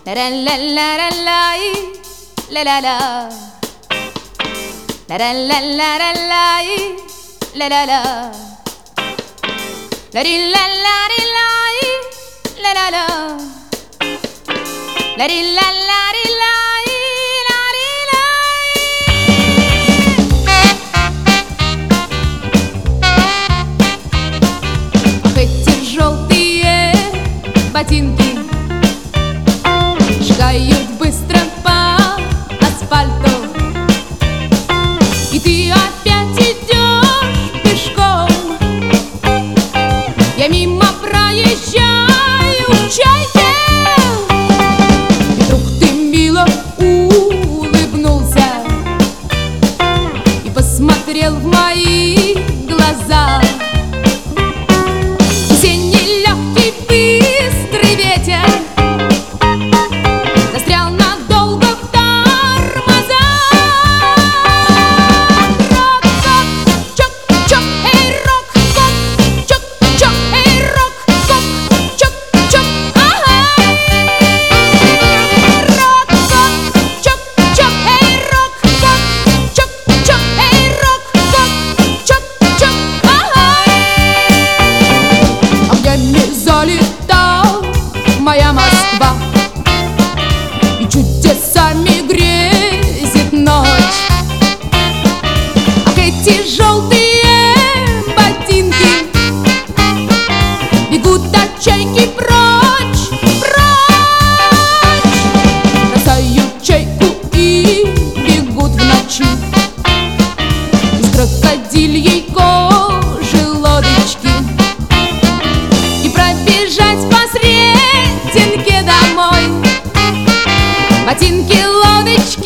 ла-ла-ла-ла-ла-лай, ла-ла-ла, ла-ла-ла-ла-ла-лай, ла-ла-ла, ла-ри-ла-ла-ри-лай, ла-ла-ла, ла-ри-ла-ла-ри-лай, ла-ри-лай. Ах, эти желтые ботинки шагают быстро по асфальту, и ты опять идешь пешком. Я мимо проезжаю чайки, и вдруг ты мило улыбнулся и посмотрел в мои глаза. Весенний легкий быстрый ветер застрял надолго в тормозах. Рок-кок, чок-чок, эй, рок-кок, чок-чок, эй, рок-кок, чок-чок, ага. Рок-кок, чок-чок, эй, рок-кок, чок-чок, эй, рок-кок, чок-чок, ага. Огнями залита моя Москва, и чудесами грезит ночь. Ах, эти желтые ботинки бегут от чайки прочь, прочь. Бросают чайку и бегут в ночи с крокодильей